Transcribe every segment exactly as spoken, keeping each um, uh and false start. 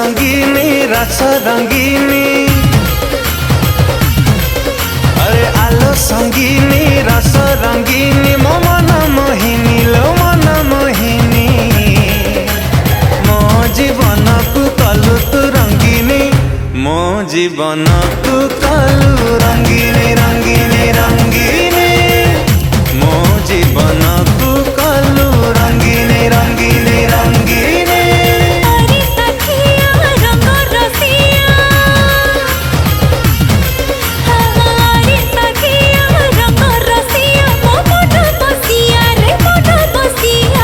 संगीनी रस रंगीनी, अरे आलो संगीनी रस रंगीनी, मो मन मोहिनी लो मन मोहिनी, मो जीवन को कलु तू रंगीनी, मो जीवन को कलु रंगीनी रंगीनी रंगीनी, मो जीवन को कलु रंगीनी रंगीनी रंगीनी। अरे सखिया रंग रसिया, हमारे सखिया रंग रसिया, मो मन बसिया रे मन बसिया,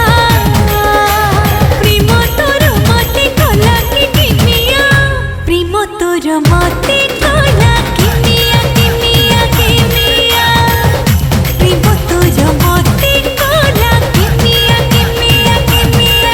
प्रेम तोर मते कला कि किमिया, प्रेम तोर मते कला किमिया किमिया किमिया, प्रेम तोर मते कला किमिया किमिया किमिया।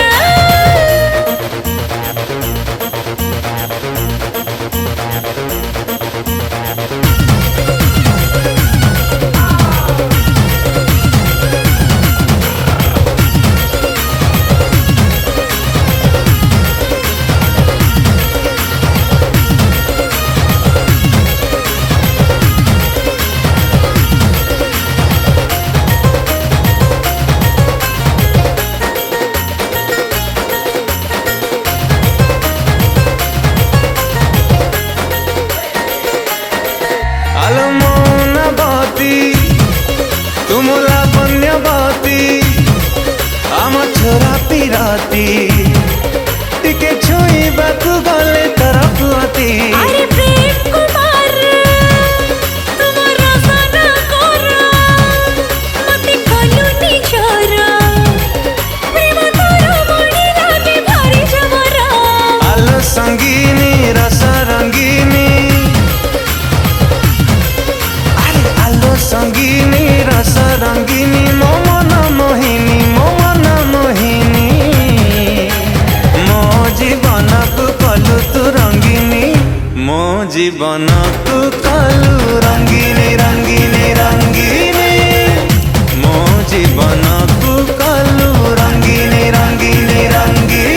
आलो मौनवती तुमुला पुण्यवती, आम छोरा पिराती, टिके छुईबाकू गले तरफती। अरे प्रेम कुमार तुमर सना कोरा, मते कलु निचरा, प्रेम तोर बड़ी लागे भारी जमरा। आलो संगीनी रस रंगीनी, अरे आलो संगीनी रस रंगीनी, मो मन मोहिनी मो मन मोहिनी, मो जीवन को कलु तू रंगीनी, मो जीवन को कलु रंगीनी रंगीनी रंगीनी, मो जीवन को कलु रंगीनी रंगीनी रंगीनी।